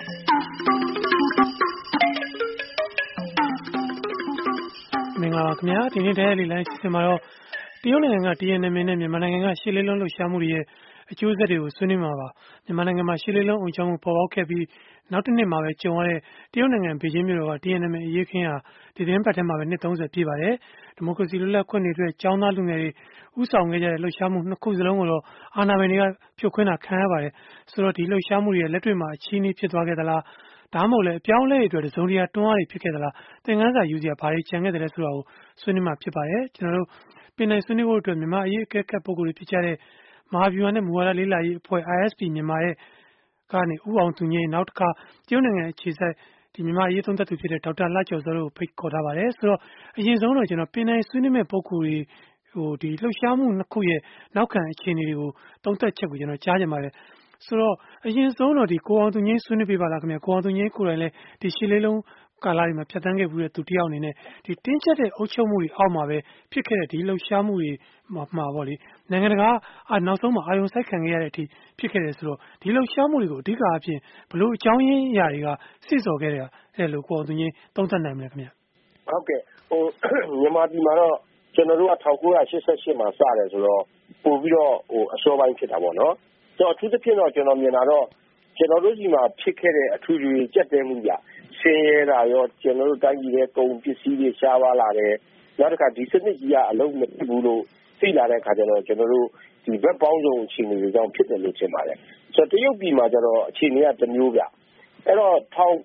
မင်္ဂလာပါခင်ဗျာဒီနေ့တဲ့လေးလိုင်းစီစဉ်မှာတော့တရုတ်နိုင်ငံက TNMA နဲ့မြန်မာနိုင်ငံကရှေ့လေးလုံးလှုပ်ရှားမှုတွေရဲ့အကျိုးဆက်တွေကိုဆွေးနွေးမှာပါမြန်မာနိုင်ငံမှာရှေ့လေးလုံးအုံချောင်းမှုပေါ်ပေါက်ခဲ့ပြီးနောက်တစ်နှစ်မှာပဲကြုံရတဲ့တရုတ်နိုင်ငံဘေကျင်းမြို့တော်က TNMA အရေးခင်းဟာဒီသီတင်းပတ်ထဲမှာပဲနှစ်30ပြည့်ပါတယ်ဒီမိုကရေစီလွတ်လပ်ခွင့်တွေအတွက်ចောင်းသားလူငယ်တွေဥဆောင်ခဲ့ကြတဲ့လှုပ်ရှားမှုနှစ်ခုစလုံးကိုတော့အာဏာပိုင်တွေကဖြိုခွင်းတာခံရပါတယ်ဆိုတော့ဒီလှုပ်ရှားမှုတွေရဲ့လက်တွေ့မှာအချီးနှီးဖြစ်သွားခဲ့သလားဒါမှမဟုတ်လေအပြောင်းအလဲတွေအတွက်တစုံတရာတွန်းအားတွေဖြစ်ခဲ့သလားသင်ခန်းစာယူစရာဘာတွေကြံခဲ့တယ်လဲဆိုတာကိုဆွေးနွေးမှာဖြစ်ပါတယ်ကျွန်တော်တို့ပင်နိုင်ဆွေးနွေးဖို့အတွက်မြန်မာအရေးအကဲခတ်ပုဂ္ဂိုလ်တွေဖြစ်ကြတဲ့မဟာဗျူဟာနဲ့မူဝါဒလေးလာရေးအဖွဲ့ ISP မြန်မာရဲ့ကနေဥအောင်သူငိမ့်နောက်တစ်ခါတရုတ်နိုင်ငံအခြေစိုက်ဒီမြန်မာရေးသုံးသက်သူဖြစ်တဲ့ဒေါက်တာလှကျော်စောတို့ကိုဖိတ်ခေါ်ထားပါတယ်ဆိုတော့အရင်ဆုံးတော့ကျွန်တော်ပင်နိုင်ဆွေးနွေးမဲ့ပုဂ္ဂိုလ်တွေဒီလှုပ်ရှားမှုနှစ်ခုရဲ့နောက်ခံအခြေအနေတွေကိုသုံးသက်ချက်ကိုကျွန်တော်ကြားကြပါတယ်ဆိုတော့အရင်ဆုံးတော့ဒီကိုအောင်သူငိမ့်ဆွေးနွေးပြပါလားခင်ဗျာကိုအောင်သူငိမ့်ကိုယ်တိုင်လည်းဒီရှေ့လေးလုံးကာလတွေမှာဖြတ်သန်းခဲ့ပြီးတဲ့သူတယောက်အနေနဲ့ဒီတင်းကျပ်တဲ့အုပ်ချုပ်မှုတွေအောက်မှာပဲဖြစ်ခဲ့တဲ့ဒီလှုပ်ရှားမှုတွေမှာပေါ့လေနိုင်ငံတကာနောက်ဆုံးမှာအာရုံစိုက်ခံခဲ့ရတဲ့အထိဖြစ်ခဲ့တယ်ဆိုတော့ဒီလှုပ်ရှားမှုတွေကိုအဓိကအဖြစ်ဘလို့အကြောင်းရင်းအရာတွေကစိစော်ခဲ့တယ်လို့ကိုအောင်သူငိမ့်သုံးသပ်နိုင်မလဲခင်ဗျာဟုတ်ကဲ့မြန်မာပြည်မှာတော့ကျွန်တော်တို့က1988မှာစတယ်ဆိုတော့ပို့ပြီးတော့အစောပိုင်းဖြစ်တာပေါ့နော်ဆိုတော့အထူးသဖြင့်တော့ကျွန်တော်မြင်တာတော့ကျွန်တော်တို့ဒီမှာဖြစ်ခဲ့တဲ့အထူးတွေကြက်တဲမှုကြဆင်းရဲတာရောကျွန်တော်တို့တိုင်းပြည်ရဲ့ကုန်ပစ္စည်းတွေရှားပါလာတယ်နောက်တစ်ခါဒီစနစ်ကြီးကအလုံးမဖြစ်ဘူးလို့သိလာတဲ့အခါကျတော့ကျွန်တော်တို့ဒီဘက်ပေါင်းစုံအခြေအနေတွေကြောင့်ဖြစ်တယ်လို့ထင်ပါတယ်ဆိုတော့တရုတ်ပြည်မှာကျတော့အခြေအနေကတစ်မျိုးပြအဲ့တော့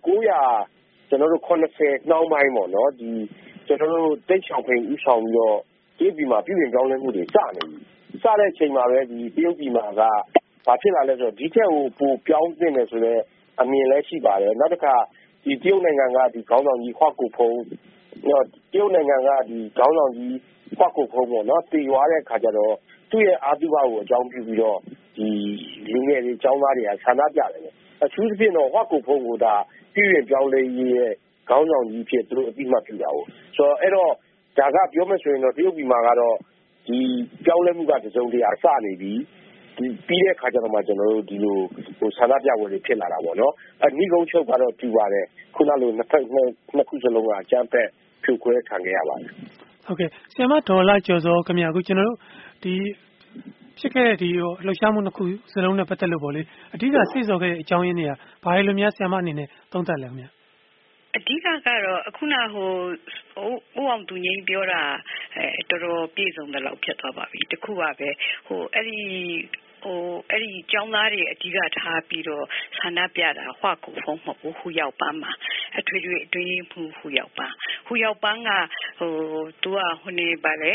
1900ကျွန်တော်တို့80နှောင်းပိုင်းပေါ့နော်ဒီကျွန်တော်တို့တိတ်ချောင်ဖိန်ဥဆောင်ပြီးတော့တရုတ်ပြည်မှာပြည်ပြင်ပြောင်းလဲမှုတွေစနေပြီစတဲ့အချိန်မှာပဲဒီတရုတ်ပြည်မှာကဘာဖြစ်လာလဲဆိုတော့ဒီထက်ကိုပိုပြောင်းတင်တယ်ဆိုတော့အမြင်လည်းရှိပါတယ်နောက်တစ်ခါဒီတရုတ်နိုင်ငံကဒီခေါင်းဆောင်ကြီးခွာကိုဖုံးနော်တရုတ်နိုင်ငံကဒီခေါင်းဆောင်ကြီးခွာကိုဖုံးပေါ့နော်တည်ရွာတဲ့ခါကျတော့သူ့ရဲ့အာသုဘကိုအကြောင်းပြုပြီးတော့ဒီလူငယ်တွေចောင်းသားတွေကဆန္ဒပြတယ်အထူးသဖြင့်တော့ခွာကိုဖုံးကဒါပြည်ပြင်ပြောင်းလဲရေးရဲ့ခေါင်းဆောင်ကြီးဖြစ်သူတို့အတိအမှတ်ပြုတာကိုဆိုတော့အဲ့တော့ဒါကပြောမယ်ဆိုရင်တော့တရုတ်ပြည်မှာကတော့ဒီပြောင်းလဲမှုကတစုံတရာစနေပြီဒီပြီးတဲ့ခါကျတော့မှကျွန်တော်တို့ဒီလိုဆန္ဒပြပွဲတွေဖြစ်လာတာပေါ့နော်အနိဂုံးချုပ်ကတော့ပြပါတယ်ခုနလိုနှစ်ခုစလုံးကအကြမ်းဖက်ဖြိုခွဲခံခဲ့ရပါတယ်ဟုတ်ကဲ့ဆရာမဒေါ်လာကျော်စောခင်ဗျာအခုကျွန်တော်တို့ဒီဖြစ်ခဲ့တဲ့ဒီလှုပ်ရှားမှုနှစ်ခုစလုံးနဲ့ပတ်သက်လို့ပေါ့လေအဓိကစိတ်ဆော်ခဲ့တဲ့အကြောင်းရင်းတွေကဘာတွေလိုများဆရာမအနေနဲ့သုံးသပ်လဲခင်ဗျာအဓိကကတော့အခုနဦးအောင်သူငိမ့်ပြောတာတော်တော်ပြည့်စုံတဲ့လောက်ဖြစ်သွားပါပြီတခုကပဲအဲ့ဒီကျောင်းသားတွေအဓိကထားပြီးတော့ဆန္ဒပြတာဟွာကိုဖုံးမဟုတ်ဘူးဟူရောက်ပန်းမှာအထွေထွေအတွင်းမှုဟူရောက်ပန်းကသူကဟိုနေပါလေ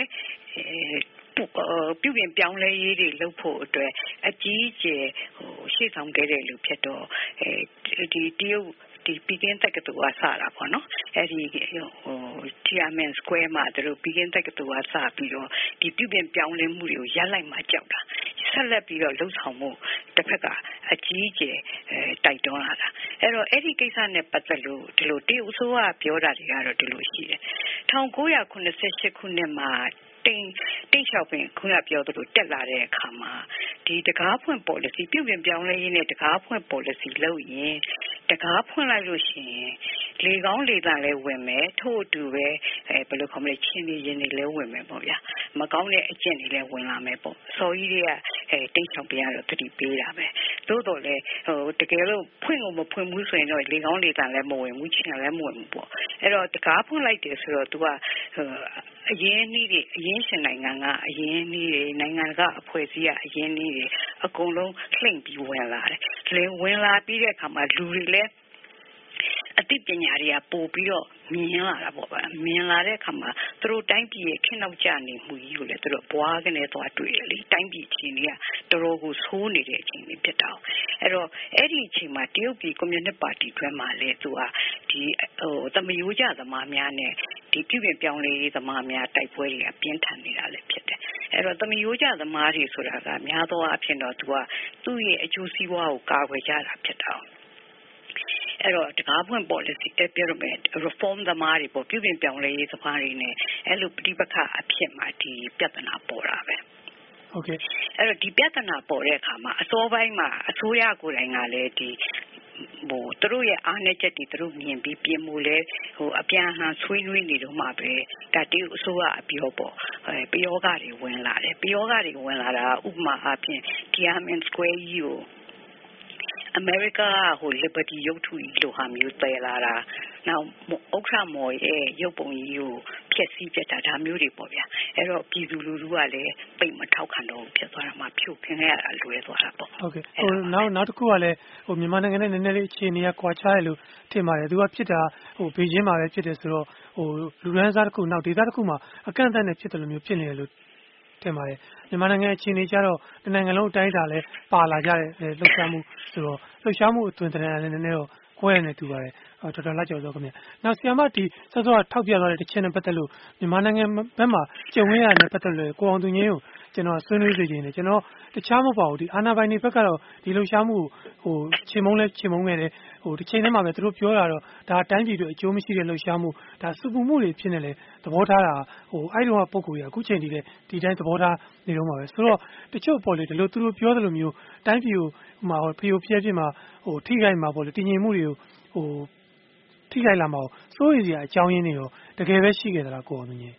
ပြုပြင်ပြောင်းလဲရေးတွေလုပ်ဖို့အတွက်အကြီးအကျယ်ရှေ့ဆောင်ခဲ့တဲ့လူဖြစ်တော့ဒီတရုတ်ဒီပီကင်းတက္ကသိုလ်ကစတာပေါ့နော်အဲ့ဒီTiananmen Square မှာသူတို့ပီကင်းတက္ကသိုလ်ကစပြီးတော့ဒီပြုပြင်ပြောင်းလဲမှုတွေကိုရပ်လိုက်မှကြောက်တာဆက်လက်ပြီးတော့လှုပ်ဆောင်မှုတစ်ဖက်ကအကြီးအကျယ်တိုက်တွန်းလာတာအဲ့တော့အဲ့ဒီကိစ္စနဲ့ပတ်သက်လို့ဒီလိုတရုတ်အစိုးရပြောတာတွေကတော့ဒီလိုရှိတယ်1988ခုနှစ်မှာတိတ်ချောက်ပင်ခုနပြောသလိုတက်လာတဲ့အခါမှာဒီတကားဖွင့် policy ပြုပြင်ပြောင်းလဲရေးနဲ့တကားဖွင့် policy လုပ်ရင်တကားဖွင့်လိုက်လို့ရှိရင်လေကောင်းလေသာလည်းဝင်မယ်ထို့အတူပဲဘယ်လိုခေါ်မလဲချင်းနေရင်တွေလည်းဝင်မယ်ပေါ့ဗျာမကောင်းတဲ့အကျင့်တွေလည်းဝင်လာမယ်ပေါ့စော်ကြီးတွေကတိတ်ချောက်ပင်ကတော့တတိပေးတာပဲသို့တော်လည်းတကယ်လို့ဖွင့်ကိုမဖွင့်ဘူးဆိုရင်တော့လေကောင်းလေသာလည်းမဝင်ဘူးချင်းလည်းမဝင်ဘူးပေါ့အဲ့တော့တကားဖွင့်လိုက်တယ်ဆိုတော့ तू ကအရင်နည်းတွေအရင်ရှင်နိုင်ငံကအရင်နည်းတွေနိုင်ငံကအဖွဲ့အစည်းကအရင်နည်းတွေအကုန်လုံးလှိမ့်ပြီးဝင်လာတယ်ဝင်လာပြီးတဲ့အခါမှာလူတွေလည်းအသိပညာတွေကပို့ပြီးတော့မြင်လာတာပေါ့ဗျာမြင်လာတဲ့အခါမှာသူတို့တိုင်းပြည်ရဲ့ခင်းနောက်ကျနေမှုကြီးကိုလည်းသူတို့ဘွားကနေသွားတွေ့တယ်လေတိုင်းပြည်ချင်းတွေကတော်တော်ကိုဆိုးနေတဲ့အချိန်တွေဖြစ်တော့အဲ့တော့အဲ့ဒီအချိန်မှာတရုတ်ပြည်ကွန်မြူနစ်ပါတီတွဲမှာလည်းသူကဒီသမယိုးကျသမားများနဲ့ဒီပြုပြင်ပြောင်းလဲရေးသမားများတိုက်ပွဲတွေကပြင်းထန်နေတာလည်းဖြစ်တယ်အဲ့တော့သမယိုးကျသမားတွေဆိုတာကများသောအားဖြင့်တော့သူကသူ့ရဲ့အကျိုးစီးပွားကိုကာကွယ်ကြတာဖြစ်တော့အဲ့တော့တကားဖွင့် policy ပြောရမယ် reform သမားတွေပေါ့ပြုပြင်ပြောင်းလဲရေးသမားတွေနဲ့အဲ့လိုပြိပခအဖြစ်မှာဒီပြဿနာပေါ်တာပဲဟုတ်ကဲ့အဲ့တော့ဒီပြဿနာပေါ်တဲ့အခါမှာအစောပိုင်းမှာအစိုးရကိုယ်တိုင်ကလည်းဒီသူတို့ရဲ့အားနည်းချက်တွေသူတို့မြင်ပြီးပြင်မှုလဲအပြန်အလှန်ဆွေးနွေးနေတော့မှပဲဒါတရုတ်အစိုးရအပြောပေါ့ပယောဂတွေဝင်လာတယ်ပယောဂတွေဝင်လာတာဥပမာအားဖြင့် Tiananmen Square ကြီးကိုအမေရိကLiberty ရုပ်ထုကြီးလိုဟာမျိုးတည်လာတာနောက်ဥက္ကဋ္ဌမော်ရဲ့ရုပ်ပုံကြီးကိုဖျက်ဆီးပြတာဒါမျိုးတွေပေါ့ဗျာအဲ့တော့ပြည်သူလူထုကလည်းပိတ်မထောက်ခံတော့ဖြစ်သွားတာမှဖြိုခင်းရတာလွယ်သွားတာပေါ့ဟုတ်ကဲ့နောက်တစ်ခုကလည်းမြန်မာနိုင်ငံနဲ့နည်းနည်းလေးအခြေအနေကကွာခြားတယ်လို့ထင်ပါတယ်သူကဖြစ်တာဘေကျင်းမှာပဲဖြစ်တယ်ဆိုတော့လူရန်စားတစ်ခုနောက်ဒေသတစ်ခုမှာအကန့်အသတ်နဲ့ဖြစ်တယ်လို့မျိုးဖြစ်နေတယ်လို့ထင်ပါတယ်မြန်မာနိုင်ငံအခြေအနေကြတော့တနိုင်ငံလုံးအတိုင်းအတာလဲပါလာကြတဲ့လှုပ်ရှားမှုဆိုတော့လှုပ်ရှားမှုအသွင်သဏ္ဍာန်လည်းနည်းနည်းတော့ကွဲနေတူပါတယ်တော်တော်လက်ကြော်စောခင်ဗျနောက်ဆီယမဒီစောစောထောက်ပြသွားတဲ့တစ်ချက်နဲ့ပတ်သက်လို့မြန်မာနိုင်ငံဘက်မှာကြုံရတဲ့နဲ့ပတ်သက်လို့ကိုအောင်သူငင်းကိုကျွန်တော်ဆွေးနွေးစေချင်တယ်ကျွန်တော်တခြားမပါဘူးဒီအာနာပိုင်တွေဘက်ကတော့ဒီလှုပ်ရှားမှုကိုချေမုန်းလဲချေမုန်းခဲ့တယ်တစ်ချိန်တည်းမှာပဲသူတို့ပြောတာတော့ဒါတိုင်းပြည်တွေအကျိုးမရှိတဲ့လှုပ်ရှားမှုဒါစုပူမှုတွေဖြစ်နေလေသဘောထားတာအဲ့တော့ပုံကိုရအခုချိန်ဒီတိုင်းသဘောထားနေတော့မှာပဲဆိုတော့တချို့ပေါ်လေဒီလိုသူတို့ပြောသလိုမျိုးတိုင်းပြည်ကိုဖျို့ဖျက်ပြစ်မှာထိခိုက်မှာပေါ့လေတည်ငြိမ်မှုတွေကိုထိခိုက်လာမှာစိုးရိမ်စရာအကြောင်းရင်းတွေတော့တကယ်ပဲရှိခဲ့သလားကိုအောင်သူကြီး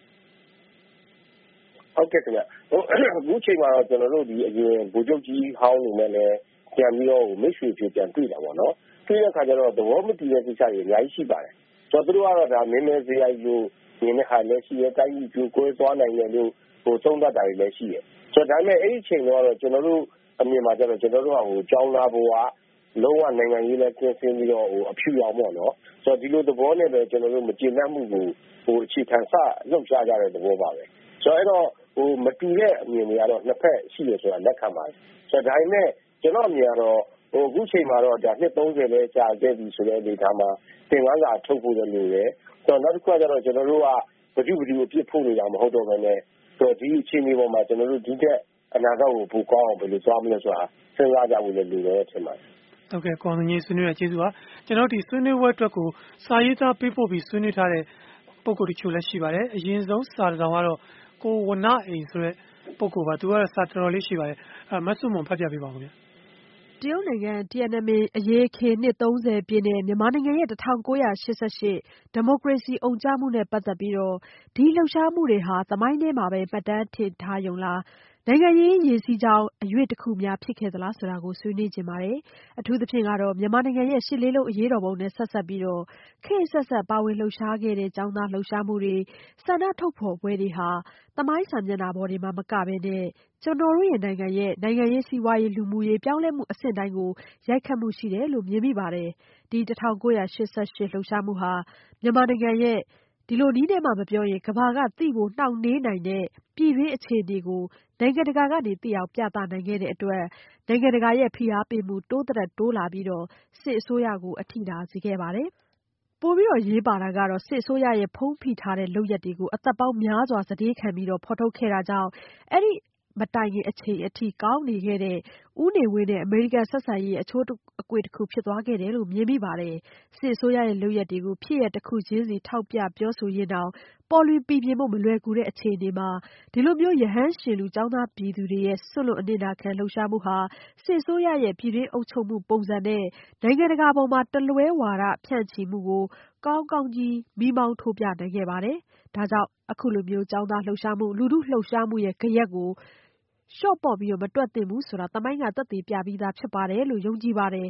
ဟုတ်ကဲ့ခင်ဗျအခုချိန်မှာတော့ကျွန်တော်တို့ဒီအရင်ဗိုလ်ချုပ်ကြီးဟောင်းနေနဲ့လည်းပြန်ပြီးတော့မိတ်ဆွေဖြစ်ပြန်တွေ့တာပေါ့နော်တွေ့တဲ့အခါကျတော့သဘောမတူတဲ့ကိစ္စတွေအများကြီးရှိပါတယ်ဆိုတော့သူတို့ကတော့ဒါမင်းမဲစရိုက်လို့မြင်တဲ့ဟာလည်းရှိရဲ့တိုင်းပြည်ပြိုကွဲသွားနိုင်တယ်လို့သုံးသပ်တာတွေလည်းရှိရဲ့ဆိုတော့ဒါပေမဲ့အဲ့ဒီချိန်တော့ကျွန်တော်တို့အမြင်မှာကျတော့ကျွန်တော်တို့ကကြောင်းသားဘဝလုံးဝနိုင်ငံရေးနဲ့ကျင်းစင်းပြီးတော့အဖြူအောင်ပေါ့နော်ဆိုတော့ဒီလိုသဘောနဲ့ပဲကျွန်တော်တို့မကျေနပ်မှုကိုအခြေခံစလှုပ်ရှားကြတဲ့သဘောပါပဲဆိုတော့အဲ့တော့မတူတဲ့အမြင်တွေကတော့နှစ်ဖက်ရှိရဆိုတာလက်ခံပါတယ်ဆိုတော့ဒါပေမဲ့ကျွန်တော်အမြင်ကတော့အခုချိန်မှာတော့ဒါနှစ်30ပဲကြာခဲ့ပြီဆိုတဲ့အနေအထားမှာသင်္ကန်းစာထုတ်ဖို့လည်းလိုတယ်ဆိုတော့နောက်တစ်ခုကကျတော့ကျွန်တော်တို့ကဘဒုအပြစ်ဖို့နေတာမဟုတ်တော့ဘဲနဲ့ဆိုတော့ဒီအခြေအနေပေါ်မှာကျွန်တော်တို့ဒီတဲ့အနာဂတ်ကိုပိုကောင်းအောင်ဘယ်လိုသွားမလဲဆိုတာစဉ်းစားကြဖို့လည်းလိုတယ်ထင်ပါတယ်ဟုတ်ကဲ့ကိုအောင်ကြီးဆွေးနွေးရကျေးဇူးပါကျွန်တော်ဒီဆွေးနွေးပွဲအတွက်ကိုစာရေးသားပေးပို့ပြီးဆွေးနွေးထားတဲ့ပုံကိုတချို့လည်းရှိပါတယ်အရင်ဆုံးစာတောင်ကတော့ကိုဝနအိမ်ဆိုတဲ့ပုံကိုပါသူကတော့စာတော်လေးရှိပါတယ်မဆုမွန်ဖတ်ပြပေးပါဦးခင်ဗျတရုတ်နိုင်ငံTiananmenအရေးအခင်းနှစ်30ပြည့်နဲ့မြန်မာနိုင်ငံရဲ့1988ဒီမိုကရေစီအုံကြွမှုနဲ့ပတ်သက်ပြီးဒီလှုပ်ရှားမှုတွေဟာသမိုင်းထဲမှာပဲမှတ်တမ်းတင်ထားရုံလားနိုင်ငံရေးရေစီးကြောင်းအရွေ့တစ်ခုများဖြစ်ခဲ့သလားဆိုတာကိုဆွေးနွေးခြင်းပါတယ်အထူးသဖြင့်ကတော့မြန်မာနိုင်ငံရဲ့ရှစ်လေးလုံးအရေးတော်ပုံနဲ့ဆက်ဆက်ပြီးခေတ်ဆက်ဆက်ပါဝင်လှုပ်ရှားခဲ့တဲ့ကျောင်းသားလှုပ်ရှားမှုတွေဆန္ဒထုတ်ဖော်ပွဲတွေဟာသမိုင်းစာမျက်နှာပေါ်တွေမှာမကဘဲနဲ့ကျွန်တော်တို့ရဲ့နိုင်ငံရေးစီးပွားရေးလူမှုရေးပြောင်းလဲမှုအဆင့်တိုင်းကိုရိုက်ခတ်မှုရှိတယ်လို့မြင်မိပါတယ်ဒီ1988လှုပ်ရှားမှုဟာမြန်မာနိုင်ငံရဲ့ဒီလိုနည်းနဲ့မှမပြောရင်ကမ္ဘာကသိဖို့နှောင့်နှေးနိုင်တဲ့ပြည်တွင်းအခြေအနေကိုနိုင်ငံတကာကနေသိအောင်ပြသနိုင်ခဲ့တဲ့အတွက်နိုင်ငံတကာရဲ့ဖိအားပေးမှုတိုးတက်တိုးလာပြီးစစ်အစိုးရကိုအထိနာစေခဲ့ပါတယ်ပိုပြီးရေးပါတာကတော့စစ်အစိုးရရဲ့ဖုံးဖိထားတဲ့လုပ်ရက်တွေကိုအသက်ပေါင်းများစွာစတေးခံပြီးဖော်ထုတ်ခဲ့တာကြောင့်အဲ့ဒီမတိုင်ခင်အချိန်အထိကောင်းနေခဲ့တဲ့ဦးနေဝင်းနဲ့အမေရိကန်ဆက်ဆံရေးအချိုးအကွေတစ်ခုဖြစ်သွားခဲ့တယ်လို့မြင်မိပါတယ်စစ်အစိုးရရဲ့လုပ်ရက်တွေကိုဖြစ်ရတစ်ခုချင်းစီထောက်ပြပြောဆိုရင်းတောင်ပေါ်လွင်ပြင်းဖို့မလွယ်ကူတဲ့အခြေအနေမှာဒီလိုမျိုးရဟန်းရှင်လူចောင်းသားပြည်သူတွေရဲ့ဆွလွတ်အနစ်နာခံလှုပ်ရှားမှုဟာစစ်အစိုးရရဲ့ပြည်တွင်းအုပ်ချုပ်မှုပုံစံနဲ့နိုင်ငံတကာပေါ်မှာတလွဲဝါဒဖြန့်ချီမှုကိုကောင်းကောင်းကြီးမီးမောင်းထိုးပြနိုင်ခဲ့ပါတယ်ဒါကြောင့်အခုလိုမျိုးចောင်းသားလှုပ်ရှားမှုလူထုလှုပ်ရှားမှုရဲ့ဂယက်ကိုလျှော့ပေါ့ပြီးမတွက်သင့်ဘူးဆိုတာသမိုင်းကသက်သေပြပြီးသားဖြစ်ပါတယ်လို့ယုံကြည်ပါတယ်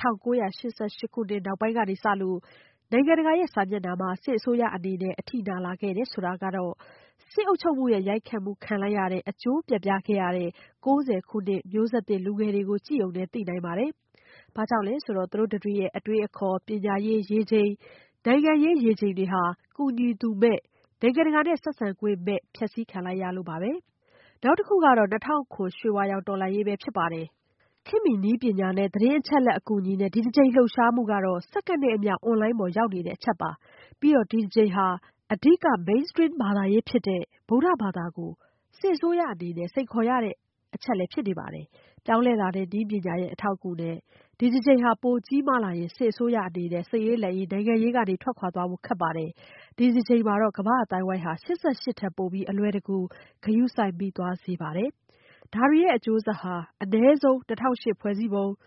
1988ခုနှစ်နောက်ပိုင်းကနေစလို့နိုင်ငံတကာရဲ့စာမျက်နှာမှာစစ်အစိုးရအနေနဲ့အထိနာလာခဲ့တယ်ဆိုတာကတော့စစ်အုပ်ချုပ်မှုရဲ့ရိုက်ခတ်မှုခံလိုက်ရတဲ့အကျိုးပြပြခဲ့ရတဲ့90ခုနှစ်မျိုးဆက်သစ်လူငယ်တွေကိုကြည့်ုံနဲ့သိနိုင်ပါတယ်။ဘာကြောင့်လဲဆိုတော့သူတို့တွေရဲ့အတွေးအခေါ်ပညာရေးရေချိန်နိုင်ငံရေးရေချိန်တွေဟာကူညီသူမဲ့နိုင်ငံတကာနဲ့ဆက်ဆံခွင့်မဲ့ဖျက်ဆီးခံလိုက်ရလို့ပါပဲ။နောက်တစ်ခုကတော့2009ရွှေဝါရောင်တော်လှန်ရေးပဲဖြစ်ပါတယ်။ခေတ်မီနည်းပညာနဲ့သတင်းအချက်အလက်အကူအညီနဲ့ဒီတစ်ကြိမ်လှုပ်ရှားမှုကတော့စက္ကန့်နဲ့အမျှအွန်လိုင်းပေါ်ရောက်နေတဲ့အချက်ပါ။ပြီးတော့ဒီတစ်ကြိမ်ဟာအဓိက mainstream ဘာသာရေးဖြစ်တဲ့ဗုဒ္ဓဘာသာကိုစစ်အစိုးရအနေနဲ့စိန်ခေါ်ရတဲ့အချက်လည်းဖြစ်နေပါတယ်။ပြောင်းလဲလာတဲ့နည်းပညာရဲ့အထောက်အကူနဲ့ဒီတစ်ကြိမ်ဟာပိုကြီးမားလာရင်စစ်အစိုးရအနေနဲ့စစ်ရေးလက်ရေးနိုင်ငံရေးကနေထွက်ခွာသွားဖို့ခက်ပါတယ်။ဒီတစ်ကြိမ်မှာတော့ကမ္ဘာအတိုင်းဝိုင်းဟာ88ထက်ပိုပြီးအလွယ်တကူဂရုစိုက်မိသွားစေပါတယ်။ဒါတွေရဲ့အကျိုးဆက်ဟာအနည်းဆုံး2008ဖွဲ့စည်းပုံ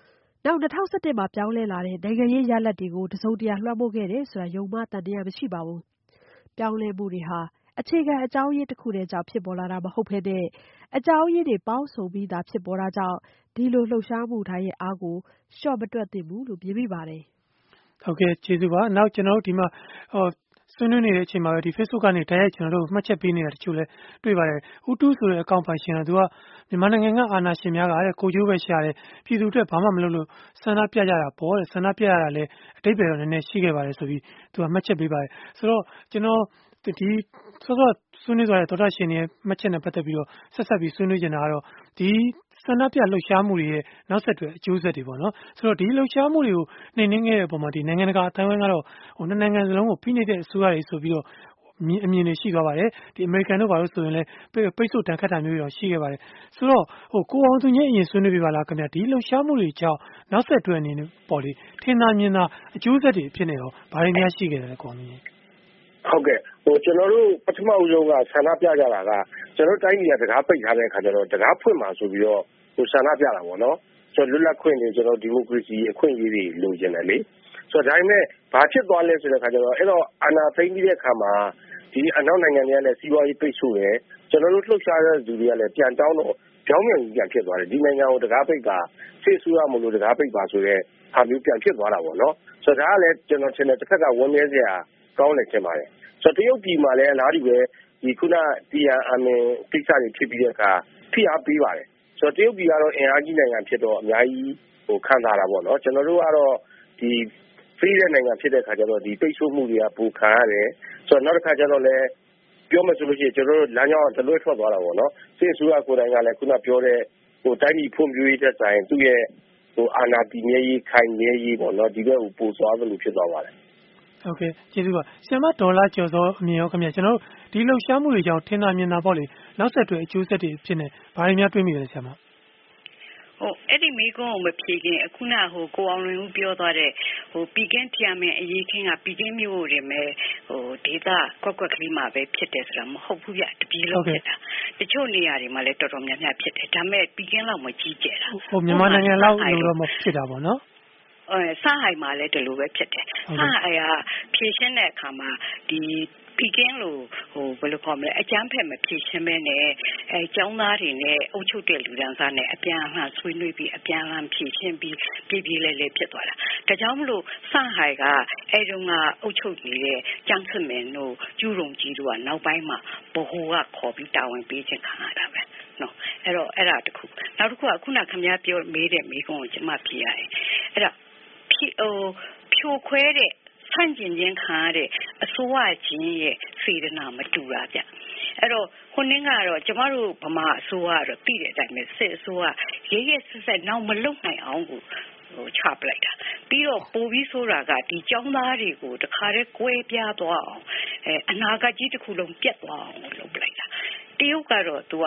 နောက်2011မှာပြောင်းလဲလာတဲ့နိုင်ငံရေးရလဒ်တွေကိုတစုံတရာလွှမ်းမိုးခဲ့တယ်ဆိုတာယုံမှားသံတရားမရှိပါဘူး။ပြောင်းလဲမှုတွေဟာအခြေခံအကြောင်းရင်းတစ်ခုတည်းကြောင့်ဖြစ်ပေါ်လာတာမဟုတ်ဘဲနဲ့အကြောင်းရင်းတွေပေါင်းစုံပြီးသာဖြစ်ပေါ်တာကြောင့်ဒီလိုလှုပ်ရှားမှုတိုင်းရဲ့အားကိုလျှော့မတွက်သင့်ဘူးလို့မြင်မိပါတယ်။ဟုတ်ကဲ့ကျေးဇူးပါ။နောက်ကျွန်တော်တို့ဒီမှာဆွေးနွေးနေတဲ့အချိန်မှာပဲဒီ Facebook ကနေတိုက်ရိုက်ကျွန်တော်တို့မှတ်ချက်ပေးနေတာတချို့လဲတွေ့ပါတယ်။ဦးတူးဆိုတဲ့အကောင့်ပိုင်ရှင်ကသူကမြန်မာနိုင်ငံကအာဏာရှင်များကတဲ့ကိုကျိုးပဲရှာတယ်ပြည်သူအတွက်ဘာမှမလုပ်လို့ဆန္ဒပြကြတာပေါ့တဲ့ဆန္ဒပြရတာလဲအတိတ်ပဲတော့နည်းနည်းရှိခဲ့ပါတယ်ဆိုပြီးသူကမှတ်ချက်ပေးပါတယ်။ဆိုတော့ကျွန်တော်ဒီဆောစောဆွေးနွေးသွားတဲ့သောတာရှင်ရဲ့မှတ်ချက်နဲ့ပတ်သက်ပြီးတော့ဆက်ဆက်ပြီးဆွေးနွေးနေတာကတော့ဒီဆန္ဒပြလှုပ်ရှားမှုတွေရဲ့နောက်ဆက်တွဲအကျိုးဆက်တွေပေါ့နော်ဆိုတော့ဒီလှုပ်ရှားမှုတွေကိုနှိမ်နင်းခဲ့တဲ့အပေါ်မှာဒီနိုင်ငံတကာအတိုင်းအဝိုင်းကတော့နှစ်နိုင်ငံစလုံးကိုဖိနှိပ်တဲ့အစိုးရတွေဆိုပြီးတော့အမြင်တွေရှိသွားပါတယ်ဒီအမေရိကန်တို့ဘာလို့ဆိုရင်လဲပိတ်ဆို့တန်ခတ်တာမျိုးတွေတော့ရှိခဲ့ပါတယ်ဆိုတော့ကိုအောင်သူကြီးအရင်ဆွေးနွေးပြပါလားခင်ဗျာဒီလှုပ်ရှားမှုတွေကြောင့်နောက်ဆက်တွဲအနေနဲ့ပေါ့လေထင်သာမြင်သာအကျိုးဆက်တွေဖြစ်နေတော့ဘာတွေများရှိခဲ့တယ်လဲကိုအောင်သူကြီးဟုတ်ကဲ့ကျွန်တော်တို့ပထမဦးဆုံးကဆန္ဒပြကြတာကကျွန်တော်တိုင်းပြည်ကတကားပိတ်ထားတဲ့အခါကျတော့တကားဖွင့်မှာဆိုပြီးတော့ဆန္ဒပြတာပေါ့နော်ကျွန်တော်လွတ်လပ်ခွင့်တွေကျွန်တော်ဒီမိုကရေစီအခွင့်အရေးတွေလိုချင်တယ်လေဆိုတော့ဒါပေမဲ့ဘာဖြစ်သွားလဲဆိုတဲ့အခါကျတော့အဲ့တော့အာဏာသိမ်းပြီးတဲ့အခါမှာဒီအနောက်နိုင်ငံတွေကလည်းစီးပွားရေးပိတ်ဆို့တယ်ကျွန်တော်တို့လှုပ်ရှားတဲ့သူတွေကလည်းပြန်တောင်းတော့ကြောင်းမြန်ကြီးပြန်ဖြစ်သွားတယ်ဒီနိုင်ငံကိုတကားပိတ်ပါစစ်ဆိုးရမလို့တကားပိတ်ပါဆိုတဲ့ဟာမျိုးပြန်ဖြစ်သွားတာပေါ့နော်ဆိုတော့ဒါကလည်းကျွန်တော်ထင်တယ်တစ်ခါကဝန်နေစရာကောင်းတယ်ထင်ပါတယ်ဆိုတော့တရုတ်ပြည်မှာလည်းအလားတူပဲဒီခုနတီယန်အာမင်ကိစ္စတွေဖြစ်ပြီးတဲ့အခါဖိအားပေးပါတယ်ဆိုတော့တရုတ်ပြည်ကတော့အင်အားကြီးနိုင်ငံဖြစ်တော့အများကြီးခံစားတာပေါ့နော်ကျွန်တော်တို့ကတော့ဒီဖိတဲ့နိုင်ငံဖြစ်တဲ့အခါကျတော့ဒီပိတ်ဆို့မှုတွေကပူခံရတယ်ဆိုတော့နောက်တစ်ခါကျတော့လည်းပြောမှဆိုလို့ရှိရင်ကျွန်တော်တို့လမ်းကြောင်းတလွဲထွက်သွားတာပေါ့နော်စစ်အစိုးရကိုယ်တိုင်ကလည်းခုနပြောတဲ့တိုင်းပြည်ဖွံ့ဖြိုးရေးတဲ့ဆိုင်သူ့ရဲ့အာဏာတည်မြဲရေးခိုင်မြဲရေးပေါ့နော်ဒီဘက်ကိုပို့သွားသလိုဖြစ်သွားပါတယ်ဟုတ်ကဲ့ကျေးဇူးပါဆရာမဒေါ်လာကျော်စောအမြင်ရောခင်ဗျာကျွန်တော်တို့ဒီလှုပ်ရှားမှုတွေကြောင့်ထင်သာမြင်သာပေါ့လေနောက်ဆက်တွဲအကျိုးဆက်တွေဖြစ်နေဘာတွေများတွေးမိလဲဆရာမအဲ့ဒီမိကုန်းကိုမဖြေခင်အခုနကိုအောင်လွင်ဦးပြောသွားတဲ့ပီကင်းတရားမင်းအရေးခင်းကပီကင်းမျိုးတွေမဲ့ဒေတာကွက်ကကလေးမှာပဲဖြစ်တယ်ဆိုတာမဟုတ်ဘူးဗျတပြည်လုံးဖြစ်တာတချို့နေရာတွေမှာလည်းတော်တော်များများဖြစ်တယ်ဒါပေမဲ့ပီကင်းလောက်မကြီးကျယ်တာမြန်မာနိုင်ငံလောက်လို့မဖြစ်တာပေါ့နော်စဟိုင်မှာလည်းဒီလိုပဲဖြစ်တယ်စဟိုင်ကဖြည့်ရှင်းတဲ့အခါမှာဒီပီကင်းလို့ဘယ်လိုခေါ်မလဲအကျန်းဖက်မဖြည့်ရှင်းမဲနဲ့ကျောင်းသားတွေနဲ့အုပ်ချုပ်တဲ့လူဒန်းစားနဲ့အပြန်အလှန်ဆွေးနွေးပြီးအပြန်အလှန်ဖြည့်ရှင်းပြီးပြေးလဲလဲဖြစ်သွားတာဒါကြောင့်မလို့စဟိုင်ကအဲ့တုန်းကအုပ်ချုပ်နေတဲ့ကျန်းစစ်မင်းတို့ကျူရုံကြီးတို့ကနောက်ပိုင်းမှာဘဟုကခေါ်ပြီးတာဝန်ပေးခြင်းခံရတာပဲနော်အဲ့တော့အဲ့ဒါတခုနောက်တစ်ခုကခုနခင်ဗျားပြောမေးတဲ့မိကုန်းကိုကျွန်မဖြေရတယ်အဲ့ဒါဖြိုခွဲတဲ့ဆန့်ကျင်ခြင်းခံရတဲ့အစိုးရချင်းရဲ့စေတနာမတူတာဗျအဲ့တော့ခုနကတော့ကျမတို့ဗမာအစိုးရကတော့ပြည်တဲ့အတိုင်းပဲစစ်အစိုးရရဲဆက်နောက်မလုံနိုင်အောင်ကိုချပလိုက်တာပြီးတော့ပိုပြီးဆိုတာကဒီចောင်းသားတွေကိုတခါတည်းကွဲပြားသွားအောင်အနာဂတ်ကြီးတစ်ခုလုံးပြတ်သွားအောင်လုပ်ပလိုက်တာတရုတ်ကတော့သူ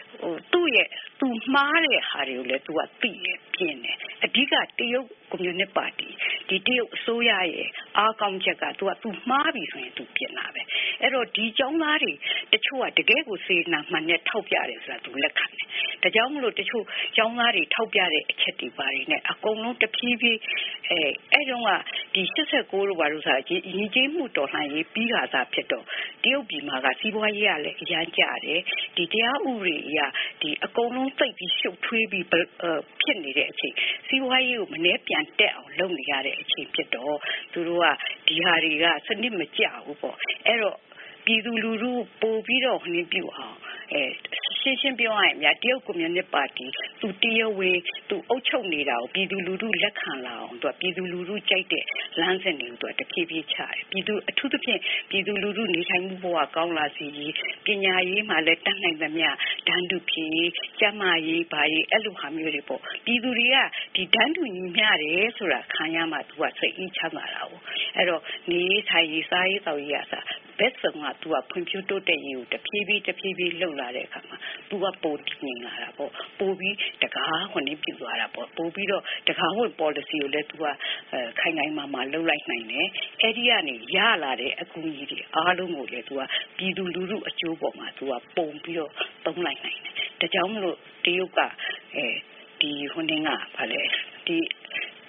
မှားတဲ့ဟာတွေကိုလည်းသူကသိရပြင်းတယ်အဓိကတရုတ်ကွန်မြူနစ်ပါတီဒီတရုတ်အစိုးရရဲ့အားကောင်းချက်ကသူမှားပြီဆိုရင်သူပြင်လာပဲအဲ့တော့ဒီចောင်းသားတွေတချို့ကတကယ်ကိုစေနာမှန်နဲ့ထောက်ပြတယ်ဆိုတာသူလက်ခံတယ်ဒါကြောင့်မလို့တချို့ចောင်းသားတွေထောက်ပြတဲ့အချက်တွေပါတွေနဲ့အကုန်လုံးတဖြည်းဖြည်းအဲ့တုန်းကဒီ89လို့ပါလို့ဆိုတာညီကျေးမှုတော်လှန်ရေးပြီးတာသာဖြစ်တော့တရုတ်ပြည်မှာကစီးပွားရေးကလည်းအရန်ကျတယ်ဒီတရားဥပဒေအရဒီအကုန်လုံးသိပ်ပြီးရှုပ်ထွေးပြီးဖြစ်နေတဲ့အချိန်စီးပွားရေးကိုမနှဲပြန်တက်အောင်လုပ်နေရတဲ့အချိန်ဖြစ်တော့သူတို့ကဒီဟာတွေကစနစ်မကျဘူးပေါ့အဲ့တော့ပြည်သူလူထုပို့ပြီးတော့ခင်းပြအောင်ရှင်းပြောရရင်တရုတ်ကွန်မြူနစ်ပါတီသူတရားဝင်သူအုပ်ချုပ်နေတာကိုပြည်သူလူထုလက်ခံလာအောင်သူပြည်သူလူထုကြိုက်တဲ့လမ်းစဉ်တွေကိုသူတဖြည်းဖြည်းချတယ်ပြည်သူအထူးသဖြင့်ပြည်သူလူထုနေထိုင်မှုဘဝကောင်းလာစေရေးပညာရေးမှာလည်းတတ်နိုင်သမျှဒန်းတူဖြစ်ရေးကျန်းမာရေးဘာရေးအဲ့လိုဟာမျိုးတွေပေါ့ပြည်သူတွေကဒီဒန်းတူညီမျှတယ်ဆိုတာခံရမှသူကစိတ်အေးချမ်းသာတာပေါ့အဲ့တော့နေထိုင်ရေးစားရေးတောက်ရေးအစားဘက်ဆောင်ကသူကဖွံ့ဖြိုးတိုးတက်ရေးကိုတဖြည်းဖြည်းလှုပ်လာတဲ့အခါမှာသူကပိုတည်ငြိမ်လာတာပေါ့ပိုပြီးတကားဝင်ပြသွားတာပေါ့ပိုပြီးတော့တကားဝင် policy ကိုလည်းသူကခိုင်ခိုင်မာမာလှုပ်လိုက်နိုင်တယ်အဲ့ဒီကနေရလာတဲ့အကူအညီတွေအားလုံးကိုလည်းသူကပြည်သူလူထုအကျိုးပေါ်မှာသူကပုံပြီးတော့သုံးလိုက်နိုင်တယ်ဒါကြောင့်မလို့တရုတ်ကဒီဘာလဲဒီ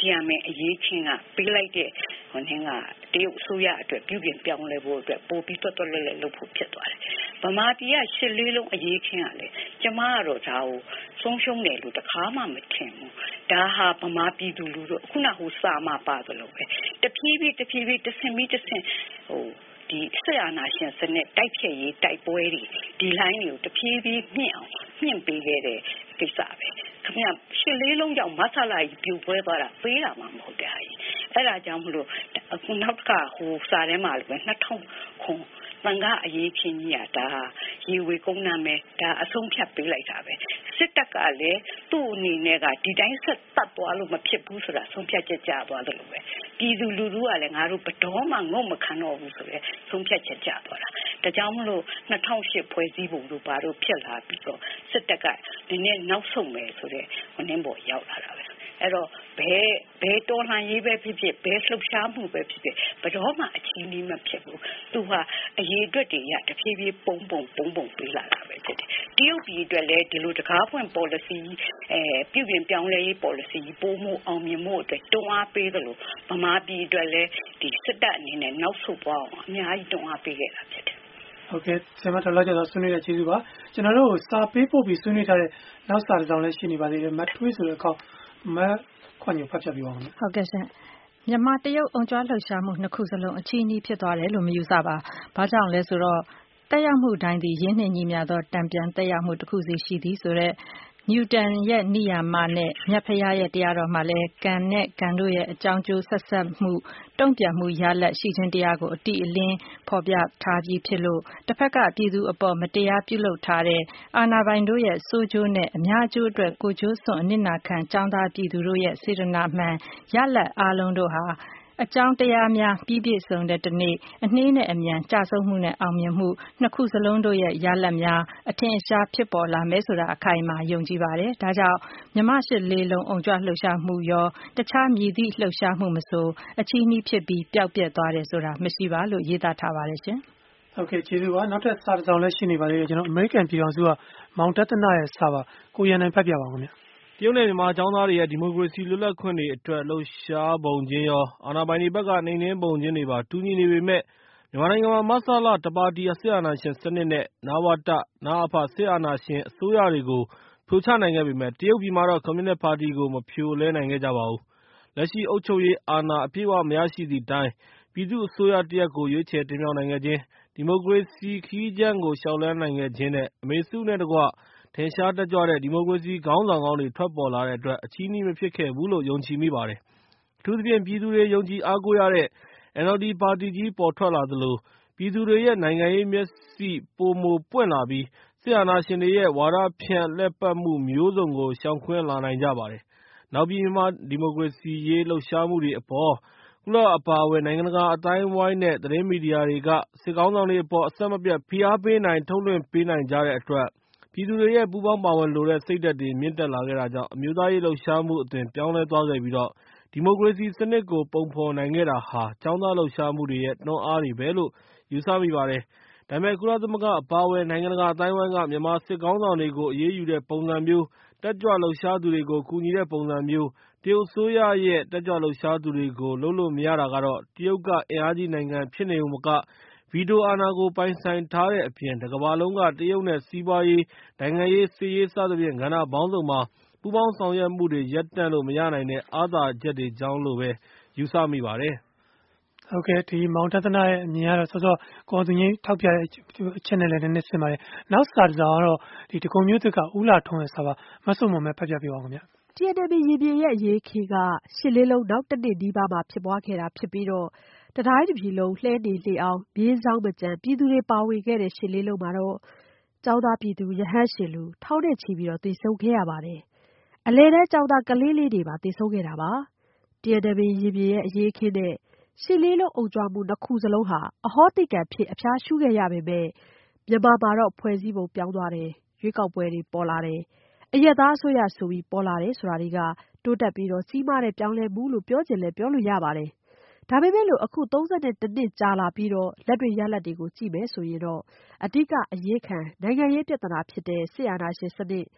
TNMA အရေးချင်းကပေးလိုက်တဲ့ဟိုနင်းကတရုတ်အစိုးရအတွက်ပြုပြင်ပြောင်းလဲဖို့အတွက်ပို့ပြီးတွတ်တွတ်လဲလဲလုပ်ဖို့ဖြစ်သွားတယ်ဗမာပြည်ကရှစ်လေးလုံးအရေးချင်းကလေကျမကတော့ဒါကိုဆုံးရှုံးတယ်လို့တခါမှမထင်ဘူးဒါဟာဗမာပြည်သူလူတို့ခုနကဟိုစာမပါသလိုပဲတဖြည်းဖြည်းတဆင့်ပြီးတဆင့်ဟိုဒီဆက်အာဏာရှင်စနစ်တိုက်ဖြည့်ရေးတိုက်ပွဲတွေဒီ line တွေကိုတဖြည်းဖြည်းမြင့်ပေးခဲ့တဲ့ကိစ္စပဲခင်ဗျရှစ်လေးလုံးကြောင့်မဆလာကြီးပြိုပွဲသွားတာပေးတာမှမဟုတ်တဲ့ဟာကြီးအဲ့ဒါကြောင့်မလို့အခုနောက်ကဟိုစာထဲမှာလည်း2000ခုတန်ကအရေးချင်းကြီးอ่ะဒါရေဝေကုန်းနာမယ်ဒါအဆုံးဖြတ်ပေးလိုက်တာပဲစစ်တပ်ကလည်းသူ့အနေနဲ့ကဒီတိုင်းဆက်ပတ်သွားလို့မဖြစ်ဘူးဆိုတာဆုံးဖြတ်ချက်ကြသွားတယ်လို့ပဲပြည်သူလူထုကလည်းငါတို့ဘတော်မှငုံမခံတော့ဘူးဆိုရဲဆုံးဖြတ်ချက်ကြသွားတာဒါကြောင့်မလို့2008ဖွဲ့စည်းပုံတို့ဘာတို့ဖြစ်လာပြီးတော့စစ်တပ်ကဒီနေ့နောက်ဆုံးမယ်ဆိုတဲ့ဟိုနင်းပေါ်ရောက်လာတာပဲအဲ့တော့ဘယ်တော်လှန်ရေးပဲဖြစ်ဖြစ်ဘယ်လှုပ်ရှားမှုပဲဖြစ်ဖြစ်ဘယ်တော့မှအချင်းကြီးမဖြစ်ဘူးသူဟာအရေးအတွက်တွေရတဖြည်းဖြည်းပုံပေးလာတာပဲဖြစ်တယ်တရုတ်ပြည်အတွက်လည်းဒီလိုတကားဖွင့် policy ပြုပြင်ပြောင်းလဲရေး policy ပို့မှုအောင်မြင်မှုအတွက်တွန်းအားပေးသလိုဗမာပြည်အတွက်လည်းဒီစစ်တပ်အနေနဲ့နောက်ဆုတ်သွားအောင်အများကြီးတွန်းအားပေးခဲ့တာဖြစ်တယ်ဟုတ်ကဲ့ဆရာမတော်လောက်ကြတော့ဆွေးနွေးတဲ့ကျေးဇူးပါကျွန်တော်တို့စာပေးပို့ပြီးဆွေးနွေးထားတဲ့နောက်စာတစ်စောင်လည်းရှိနေပါသေးတယ်မထွေးဆိုတဲ့အကောင့်မခွန်ညဖတ်ပြပြပါဦးဟုတ်ကဲ့ရှင်မြန်မာတရုတ်အုံကြွလှုပ်ရှားမှုနှစ်ခုစလုံးအချီးနှီးဖြစ်သွားတယ်လို့မယူဆပါဘာကြောင့်လဲဆိုတော့တက်ရောက်မှုတိုင်းသည်ရင်းနှီးညီမျှသောတံပြန်တက်ရောက်မှုတစ်ခုစီရှိသည်ဆိုတော့နျူတန်ရဲ့နိယာမနဲ့မြတ်ဖရာရဲ့တရားတော်မှာလည်းကံနဲ့ကံတို့ရဲ့အကြောင်းကျိုးဆက်ဆက်မှုတုံ့ပြန်မှုရလဒ်ရှိခြင်းတရားကိုအတိအလင်းဖော်ပြထားပြီးဖြစ်လို့တစ်ဖက်ကပြည်သူအပေါ်မတရားပြုလုပ်ထားတဲ့အာဏာပိုင်တို့ရဲ့စိုးကျိုးနဲ့အများအကျိုးအတွက်ကိုကျိုးစွန့်အနစ်နာခံចောင်းသားပြည်သူတို့ရဲ့စေတနာမှန်ရလဒ်အားလုံးတို့ဟာအကြောင်းတရားများပြည့်ပြည့်စုံတဲ့တနေ့အနှေးနဲ့အမြန်ကြဆုံးမှုနဲ့အောင်မြင်မှုနှစ်ခုစလုံးတို့ရဲ့ရလဒ်များအထင်အရှားဖြစ်ပေါ်လာမယ်ဆိုတာအခိုင်အမာယုံကြည်ပါတယ်။ဒါကြောင့်မြန်မာရှစ်လေးလုံးအုံကြွလှုပ်ရှားမှုရောတခြားမည်သည့်လှုပ်ရှားမှုမဆိုအချီးနှီးဖြစ်ပြီးပျောက်ပြက်သွားတယ်ဆိုတာမရှိပါလို့ရေးသားထားပါတယ်ရှင်။ဟုတ်ကဲ့ကျေးဇူးပါနောက်ထပ်စာတစ်စောင်လည်းရှိနေပါသေးတယ်ကျွန်တော်အမေရိကန်ပြည်ထောင်စုကမောင်တသနာရဲ့စာပါကိုရန်နိုင်ဖတ်ပြပါဦးခင်ဗျ။တရုတ်နဲ့မြန်မာကျောင်းသားတွေရဲ့ဒီမိုကရေစီလွတ်လပ်ခွင့်တွေအတွက်လှုပ်ရှားပုံချင်းရောအာဏာပိုင်တွေဘက်ကနှိမ်နင်းပုံချင်းတွေပါတူညီနေပေမဲ့မြန်မာနိုင်ငံမှာမဆလတပါတီစစ်အာဏာရှင်စနစ်နဲ့နဝတနအဖစစ်အာဏာရှင်အစိုးရတွေကိုဖြိုချနိုင်ခဲ့ပေမဲ့တရုတ်ပြည်မှာတော့ကွန်မြူနစ်ပါတီကိုမဖြိုလဲနိုင်ခဲ့ကြပါဘူး။လက်ရှိအုပ်ချုပ်ရေးအာဏာအပြည့်အဝမရရှိသည့်တိုင်ပြည်သူ့အစိုးရတရပ်ကိုရွေးချယ်တင်မြှောက်နိုင်ခဲ့ခြင်းဒီမိုကရေစီခရီးကျမ်းကိုလျှောက်လှမ်းနိုင်ခဲ့ခြင်းနဲ့အမေစုနဲ့တကွထင်ရှားတက်ကြွတဲ့ဒီမိုကရေစီခေါင်းဆောင်ကောင်းတွေထွက်ပေါ်လာတဲ့အတွက်အချီးနှီးမဖြစ်ခဲ့ဘူးလို့ယုံကြည်မိပါတယ်။အထူးသဖြင့်ပြည်သူတွေယုံကြည်အားကိုးရတဲ့ NLD ပါတီကြီးပေါ်ထွက်လာသလိုပြည်သူတွေရဲ့နိုင်ငံရေးမျက်စိပိုမိုပွင့်လာပြီးစစ်အာဏာရှင်တွေရဲ့ဝါဒဖြန့်လှည့်ပတ်မှုမျိုးစုံကိုရှောင်ကွင်းလာနိုင်ကြပါတယ်။နောက်ပြီးမြန်မာဒီမိုကရေစီရေးလှုပ်ရှားမှုတွေအပေါ်ကုလအပါအဝင်နိုင်ငံတကာအတိုင်းအဝိုင်းနဲ့သတင်းမီဒီယာတွေကစစ်ကောင်းဆောင်တွေအပေါ်အဆက်မပြတ်ဖိအားပေးနိုင်ထုတ်လွှင့်ပေးနိုင်ကြတဲ့အတွက်ပြည်သူတွေရဲ့ပူးပေါင်းပါဝင်လိုတဲ့စိတ်ဓာတ်တွေမြင့်တက်လာခဲ့တာကြောင့်အမျိုးသားရေးလှုပ်ရှားမှုအသွင်ပြောင်းလဲသွားခဲ့ပြီးတော့ဒီမိုကရေစီစနစ်ကိုပုံဖော်နိုင်ခဲ့တာဟာကျောင်းသားလှုပ်ရှားမှုတွေရဲ့တွန်းအားတွေပဲလို့ယူဆမိပါတယ်။ဒါပေမဲ့ကုလသမဂ္ဂအပါအဝင်နိုင်ငံတကာအတိုင်းအဝိုင်းကမြန်မာစစ်ကောင်းဆောင်တွေကိုအရေးယူတဲ့ပုံစံမျိုးတက်ကြွလှုပ်ရှားသူတွေကိုကူညီတဲ့ပုံစံမျိုးတရုတ်အစိုးရရဲ့တက်ကြွလှုပ်ရှားသူတွေကိုလုပ်လို့မရတာကတော့တရုတ်ကအင်အားကြီးနိုင်ငံဖြစ်နေုံမကဗီတိုအာဏာကိုပိုင်ဆိုင်ထားတဲ့အပြင်တစ်ကမ္ဘာလုံးကတရုတ်နဲ့စီးပွားရေးနိုင်ငံရေးစစ်ရေးစသဖြင့်ကဏ္ဍပေါင်းစုံမှာပူးပေါင်းဆောင်ရွက်မှုတွေရပ်တန့်လို့မရနိုင်တဲ့အားသာချက်တွေကြောင့်လို့ပဲယူဆမိပါတယ်။ဟုတ်ကဲ့ဒီမောင်တသနာရဲ့အမြင်ကတော့စောစောကိုသူကြီးထောက်ပြတဲ့အချက်နဲ့လည်းနည်းနည်းဆင်ပါတယ်။နောက်စာတစ်စောင်ကတော့ဒီတကုံမျိုးသစ်ကဦးလာထုံးရဲ့စာပါမဆုမမဲဖတ်ပြပြပါဦးခင်ဗျ။ TNMA ရင်ပြင်ရဲ့အရေးခေကရှစ်လေးလုံးနောက်တစ်နှစ်ဒီပါမှာဖြစ်ပွားခဲ့တာဖြစ်ပြီးတော့တတိုင်းတစ်ပြည်လုံးလှဲနေလှေအောင်မြင်းဆောင်မကြံပြည်သူတွေပါဝင်ခဲ့တဲ့ရှစ်လေးလုံးမှာတော့ကျောင်းသားပြည်သူရဟန်းရှင်လူထောင်နဲ့ချီပြီးတော့သေဆုံးခဲ့ရပါတယ်။အလဲတဲ့ကျောင်းသားကလေးလေးတွေပါသေဆုံးခဲ့တာပါ။ TNMA ရင်ပြင်ရဲ့အရေးခင်းတဲ့ရှစ်လေးလုံးအုံကြွမှုနှစ်ခုစလုံးဟာအဟောတိကံဖြစ်အဖျားရှုခဲ့ရပေမဲ့မြန်မာမှာတော့ဖွဲ့စည်းပုံပြောင်းသွားတယ်ရွေးကောက်ပွဲတွေပေါ်လာတယ်အရက်သားအစိုးရဆိုပြီးပေါ်လာတယ်ဆိုတာတွေကတိုးတက်ပြီးတော့ကြီးမားတဲ့ပြောင်းလဲမှုလို့ပြောချင်လဲပြောလို့ရပါတယ်။ဒါပေမဲ့လို့အခု32နှစ်ကြာလာပြီးတော့လက်တွေ့ရလဒ်တွေကိုကြည့်မယ်ဆိုရင်တော့အဓိကအရေးခံနိုင်ငံရေးပြဿနာဖြစ်တဲ့စစ်အာဏာရှင်စနစ်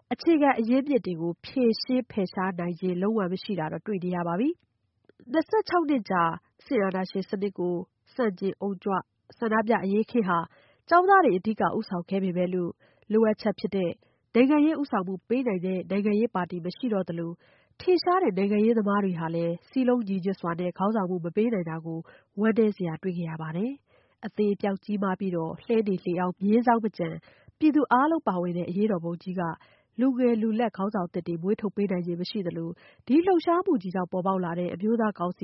အခြေခံအရင်းအမြစ်တွေကိုဖြေရှင်းဖယ်ရှားနိုင်ခြင်းလုံးဝမရှိတာတော့တွေ့နေရပါပြီ။ 26 နှစ်ကြာစစ်အာဏာရှင်စနစ်ကိုဆန့်ကျင်အုံကြွဆန္ဒပြအရေးအခင်းဟာကျောင်းသားတွေအဓိကဦးဆောင်ခဲ့ပေမဲ့လို့လိုအပ်ချက်ဖြစ်တဲ့နိုင်ငံရေးဦးဆောင်မှုပေးနိုင်တဲ့နိုင်ငံရေးပါတီမရှိတော့သလိုထင်ရှားတဲ့နိုင်ငံရေးသမားတွေဟာလည်းစီးလုံးညီညွတ်စွာနဲ့ခေါင်းဆောင်မှုမပေးနိုင်တာကိုဝမ်းနည်းစရာတွေ့ခဲ့ရပါတယ်။အသေးအပြောက်ကြီးမားပြီးလှဲနေလှေအောင်မြင်းဆောင်မကြံပြည်သူအားလုံးပါဝင်တဲ့အရေးတော်ပုံကြီးကလူငယ်လူလတ်ခေါင်းဆောင်သစ်တွေမွေးထုတ်ပေးနိုင်ခြင်းမရှိသလိုဒီလှုပ်ရှားမှုကြီးကြောင့်ပေါ်ပေါက်လာတဲ့အမျိုးသားကောင်စီ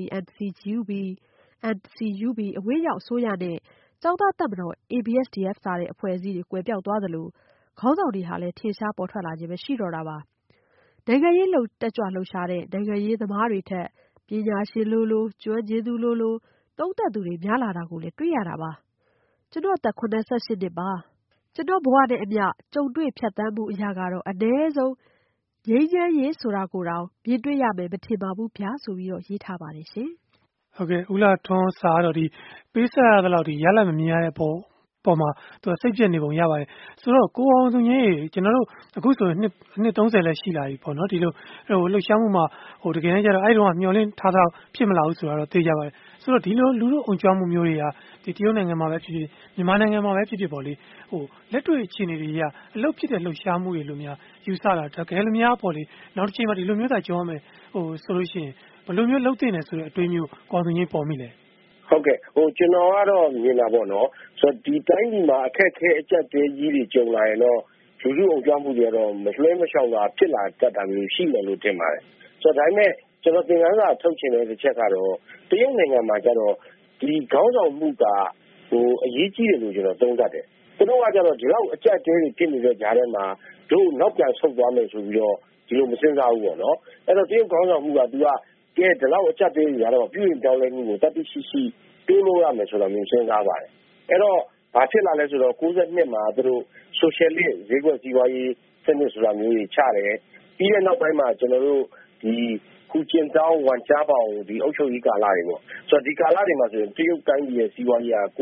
NCUB အဝေးရောက်အစိုးရနဲ့ကျောင်းသားတပ်မတော် ABSDF စတဲ့အဖွဲ့အစည်းတွေကွယ်ပျောက်သွားသလိုခေါင်းဆောင်တွေဟာလည်းထင်ရှားပေါ်ထွက်လာခြင်းမရှိတော့တာပါ။နိုင်ငံရေးတက်ကြွလှုပ်ရှားတဲ့နိုင်ငံရေးသမားတွေထက်ပညာရှင်လိုကျွမ်းကျင်သူလိုသုံးသပ်သူတွေများလာတာကိုလည်းတွေ့ရတာပါ။ကျွန်တော်အသက်88နှစ်ပါ။ကျွန်တော်ဘဝနဲ့အမျှကြုံတွေ့ဖြတ်သန်းမှုအရာကတော့အ ਨੇ ဆုံးငြိမ်းချမ်းရေးဆိုတာကိုတောင်မြင်တွေ့ရမယ်မထင်ပါဘူးဗျာဆိုပြီးရေးထားပါတယ်ရှင်။ဟုတ်ကဲ့ဦးလာထွန်းစာတော့ဒီပေးဆက်ရတဲ့လောက်ဒီရလက်မမြင်ရတဲ့ပေါ်မှာသူစိတ်ပြည့်နေပုံရပါတယ်ဆိုတော့ကိုအောင်သူငင်းကျွန်တော်တို့အခုဆိုရင်နှစ်30လည်းရှိလာပြီပေါ့နော်ဒီလိုလှုပ်ရှားမှုမှာတကယ်တမ်းကျတော့အဲ့တုန်းကမျှော်လင့်ထားတာဖြစ်မလာဘူးဆိုတော့သိကြပါတယ်ဆိုတော့ဒီလိုလူတို့အုံကြွမှုမျိုးတွေကဒီတရုတ်နိုင်ငံမှာပဲဖြစ်ဖြစ်မြန်မာနိုင်ငံမှာပဲဖြစ်ဖြစ်ပေါ့လေလက်တွေ့အခြေအနေတွေကအလုပ်ဖြစ်တဲ့လှုပ်ရှားမှုတွေလို့များယူဆတာတကယ်လို့များပေါ့လေနောက်တစ်ချိန်မှာဒီလိုမျိုးသာကြောရမယ်ဆိုလို့ရှိရင်ဘယ်လိုမျိုးလုပ်တင်နေဆိုတဲ့အတွေးမျိုးကိုအောင်သူငင်းပေါ်မိလဲဟုတ်ကဲ့ကျွန်တော်ကတော့မြင်တာပေါ့နော်ဆိုတော့ဒီတိုင်းဒီမှာအခက်ခဲအကျက်တဲကြီးတွေကြုံလာရင်တော့လူလူအောင်ကြမှုတွေကတော့မလွှဲမလျှောက်တာဖြစ်လာတတ်တာမျိုးရှိမယ်လို့ထင်ပါတယ်ဆိုတော့ဒါပေမဲ့ကျွန်တော်သင်ခန်းစာထုတ်ချင်တဲ့တစ်ချက်ကတော့တရုတ်နိုင်ငံမှာကျတော့ဒီခေါင်းဆောင်မှုကအရေးကြီးတယ်လို့ကျွန်တော်သုံးသပ်တယ်သူတို့ကကျတော့ဒီလောက်အကျက်တဲတွေဖြစ်နေတဲ့ကြားထဲမှာတို့နောက်ပြန်ဆုတ်သွားမယ်ဆိုပြီးတော့ဒီလိုမစင်စားဘူးပေါ့နော်အဲ့တော့တရုတ်ခေါင်းဆောင်မှုကသူကကဲဒီလောက်အကျက်တဲတွေကတော့ပြုရင်ပြောင်းလဲမှုကိုတတိရှိတိုးလို့ရမယ်ဆိုတော့မျိုးစဉ်းစားပါတယ်အဲ့တော့ဘာဖြစ်လာလဲဆိုတော့92မှာသူတို့ socialist ဈေးကွက်စီးပွားရေးစနစ်ဆိုတာမျိုးကြီးချတယ်ပြီးတဲ့နောက်ပိုင်းမှာကျွန်တော်တို့ဒီခုကျင်းတောင်းဝန်ကြားပေါင်ဒီအုပ်ချုပ်ရေးကာလတွေပေါ့ဆိုတော့ဒီကာလတွေမှာဆိုရင်တရုတ်တိုင်းပြည်ရဲ့စီးပွားရေးက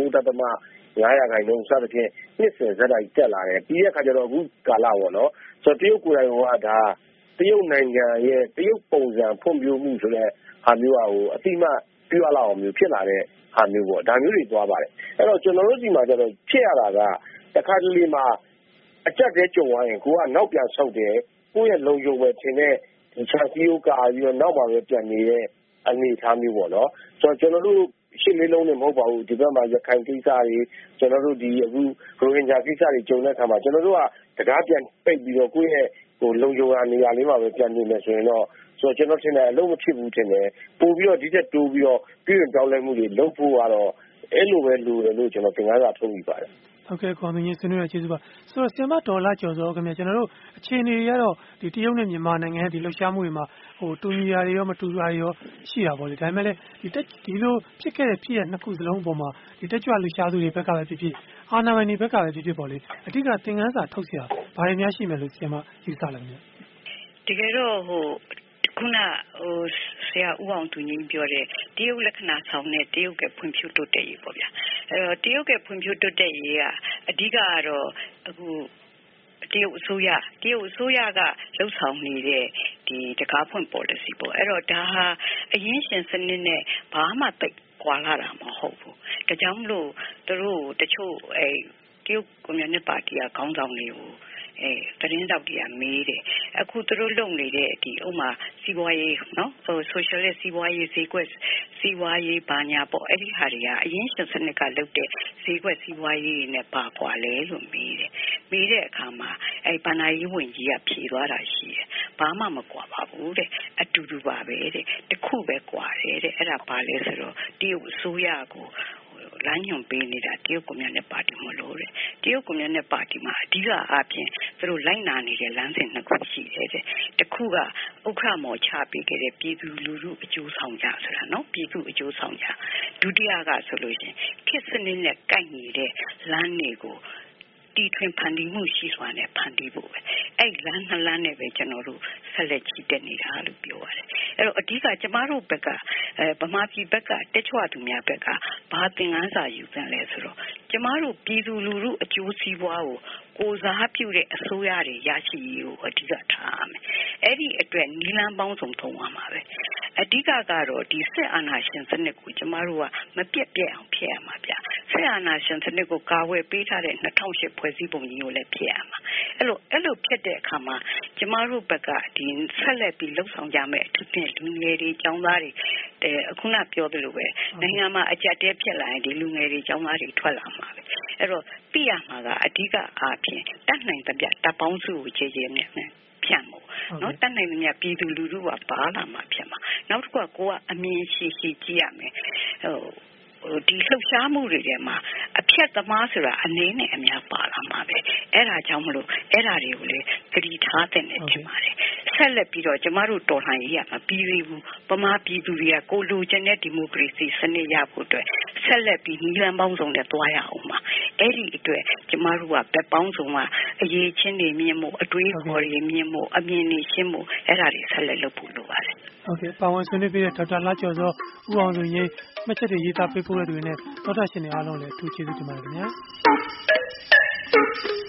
9.5%စသဖြင့်နှစ်စဉ်ဇက်တိုက်တက်လာတယ်ပြီးတဲ့အခါကျတော့အခုကာလပေါ့နော်ဆိုတော့တရုတ်ကိုယ်တိုင်ကဒါတရုတ်နိုင်ငံရဲ့တရုတ်ပုံစံဖွံ့ဖြိုးမှုဆိုတဲ့ဟာမျိုးအတိမတ်ပြရလောက်အောင်မျိုးဖြစ်လာတဲ့ဟာမျိုးပေါ့ဒါမျိုးတွေသွားပါတယ်အဲ့တော့ကျွန်တော်တို့ဒီမှာကျတော့ဖြစ်ရတာကတခါတလေမှာအကျက်တဲကြုံသွားရင်ကိုကနောက်ပြန်ဆုတ်တယ်ကိုယ့်ရဲ့လုံခြုံပဲထင်တဲ့ဒီချာစီယိုကာပြီးတော့နောက်မှာပဲပြန်နေတဲ့အနေအထားမျိုးပေါ့နော်ဆိုတော့ကျွန်တော်တို့ရှစ်လေးလုံးနဲ့မဟုတ်ပါဘူးဒီဘက်မှာရခိုင်ကိစ္စတွေကျွန်တော်တို့ဒီအခုရိုဟင်ဂျာကိစ္စတွေကြုံတဲ့အခါမှာကျွန်တော်တို့ကတကားပြန်ပိတ်ပြီးတော့ကိုယ့်ရဲ့လုံခြုံရာနေရာလေးမှာပဲပြန်နေမယ်ဆိုရင်တော့ဆိုတော့ကျွန်တော်ထင်တယ်အလုံးမဖြစ်ဘူးထင်တယ်ပို့ပြီးတော့ဒီတက်တိုးပြီးတော့ပြည်ရင်ပြောင်းလဲမှုတွေလုပ်ဖို့ကတော့အဲ့လိုပဲလိုတယ်လို့ကျွန်တော်သင်ခန်းစာထုတ်မိပါတယ်ဟုတ်ကဲ့ကိုမင်းကြီးဆွေးနွေးရကျေးဇူးပါဆိုတော့ဆီယမဒေါ်လာကျော်စောခင်ဗျကျွန်တော်တို့အခြေအနေတွေကတော့ဒီတရုတ်နဲ့မြန်မာနိုင်ငံရဲ့ဒီလှုပ်ရှားမှုတွေမှာတူညီတာတွေရောမတူတာတွေရောရှိတာပေါ့လေဒါပေမဲ့လည်းဒီလိုဖြစ်ခဲ့တဲ့ဖြစ်ရနှစ်ခုစလုံးအပေါ်မှာဒီတက်ကြွလှုပ်ရှားသူတွေဘက်ကပဲဖြစ်ဖြစ်အာဏာပိုင်တွေဘက်ကပဲဖြစ်ဖြစ်ပေါ့လေအဓိကသင်ခန်းစာထုတ်เสียဘာတွေများရှိမယ်လို့ဆီယမယူဆလဲခင်ဗျတကယ်တော့ခုနဆရာဦးအောင်သူငင်းပြောတဲ့တရုတ်လက္ခဏာဆောင်တဲ့တရုတ်ကဖွံ့ဖြိုးတိုးတက်ရေးပေါ့ဗျာအဲ့တော့တရုတ်ကဖွံ့ဖြိုးတိုးတက်ရေးကအဓိကကတော့အခုတရုတ်အစိုးရကလှုပ်ဆောင်နေတဲ့ဒီတကားဖွင့် policy ပေါ့အဲ့တော့ဒါဟာအရင်းရှင်စနစ်နဲ့ဘာမှတိတ်ကွာလာတာမဟုတ်ဘူးဒါကြောင့်မလို့သူတို့တချို့တရုတ်ကွန်မြူနစ်ပါတီကခေါင်းဆောင်တွေကိုသတင်းတောက်တွေကမေးတယ်အခုသူတို့လုပ်နေတဲ့ဒီဥမာစီးပွားရေးနော်socialist စီးပွားရေးဈေးကွက်စီးပွားရေးဘာညာပေါ့အဲ့ဒီဟာတွေကအရင်ရှင်စနစ်ကလုပ်တဲ့ဈေးကွက်စီးပွားရေးနဲ့ပါကွာလဲလို့မေးတဲ့အခါမှာဘဏ္ဍာရေးဝန်ကြီးကဖြေသွားတာရှိတယ်ဘာမှမကွာပါဘူးတဲ့အတူတူပါပဲတဲ့တခုပဲကွာတယ်တဲ့အဲ့ဒါပါလဲဆိုတော့တရုတ်အစိုးရကိုလမ်းညွှန်ပေးနေတာတရုတ်ကွန်မြူနစ်ပါတီမလို့တဲ့တရုတ်ကွန်မြူနစ်ပါတီမှာအဓိကအားဖြင့်သူတို့လိုက်နာနေတဲ့လမ်းစဉ်နှစ်ခုရှိတယ်တဲ့တစ်ခုကဥက္ကဋ္ဌမော်ချပေးခဲ့တဲ့ပြည်သူလူထုအကျိုးဆောင်ကြဆိုတာနော်ပြည်သူအကျိုးဆောင်ကြဒုတိယကဆိုလို့ရှိရင်ခေတ်စနစ်နဲ့ကိုက်ညီတဲ့လမ်းတွေကိုတီထွင်ဖန်တီးမှုရှိစွာနဲ့ဖန်တီးဖို့ပဲအဲ့လမ်းနှစ်လမ်းနဲ့ပဲကျွန်တော်တို့ဆက်လက်ချီတက်နေတာလို့ပြောရတယ်အဲ့တော့အဓိကကျမတို့ဘက်ကဗမာပြည်ဘက်ကတက်ချွသူများဘက်ကဘာသင်ခန်းစာယူသင့်လဲဆိုတော့ကျမတို့ပြည်သူလူထုအကျိုးစီးပွားကိုစားပြုတဲ့အစိုးရတွေရရှိရေးကိုအဓိကထားရမယ်အဲ့ဒီအတွက်နီလန်းပေါင်းစုံသုံးရမှာပဲအဓိကကတော့ဒီစစ်အာဏာရှင်စနစ်ကိုကျမတို့ကမပြတ်ပြတ်အောင်ဖျက်ရမှာဗျစစ်အာဏာရှင်စနစ်ကိုကာဝယ်ပေးထားတဲ့2008ဖွဲ့စည်းပုံကြီးကိုလည်းဖျက်ရမှာအဲ့လိုဖျက်တဲ့အခါမှာကျမတို့ဘက်ကဒီဆက်လက်ပြီးလှုပ်ဆောင်ကြမယ်အထူးဖြင့်လူငယ်တွေကျောင်းသားတွေအခုနပြောသလိုပဲနိုင်ငံမှာအကြက်တဲဖြစ်လာရင်ဒီလူငယ်တွေကျောင်းသားတွေထွက်လာမှာပဲအဲ့တော့သိရမှာကအဓိကအားဖြင့်တတ်နိုင်တဲ့တပ်ပေါင်းစုကိုခြေခြေနဲ့ဖြန့်ဖို့နော်တတ်နိုင်တဲ့ပြည်သူလူထုကပါလာမှာဖြစ်မှာနောက်တစ်ခုကကိုကအမြင်ရှိရှိကြည့်ရမယ်ဒီလှုပ်ရှားမှုတွေထဲမှာအဖြတ်သမားဆိုတာအနေနဲ့အများပါလာမှာပဲအဲ့ဒါကြောင့်မလို့အဲ့ဒါတွေကိုလေသတိထားတဲ့နေဖြစ်ပါတယ်ဆက်လက်ပြီးတော့ကျမတို့တော်လှန်ရေးရမှာပြီးသေးဘူးဗမာပြည်သူတွေကကိုလိုချင်တဲ့ဒီမိုကရေစီစနစ်ရဖို့အတွက်ဆက်လက်ပြီးနီလန်ပေါင်းစုံနဲ့တွားရအောင်ပါအဲ့ဒီအတွက်ကျမတို့ကဘက်ပေါင်းစုံကအရေးချင်းတွေမြင်မှုအတွေးခေါ်တွေမြင်မှုအမြင်တွေရှင်းမှုအဲ့ဒါတွေဆက်လက်လုပ်ဖို့လိုပါတယ်ဟုတ်ကဲ့ပါဝင်ဆွေးနွေးပေးတဲ့ဒေါက်တာလှကျော်စောဦးအောင်စုရေးမှတ်ချက်တွေရေးသားပေးပို့တဲ့သူတွေနဲ့ဒေါက်တာရှင်တွေအားလုံးလည်းအထူးကျေးဇူးတင်ပါတယ်ခင်ဗျာ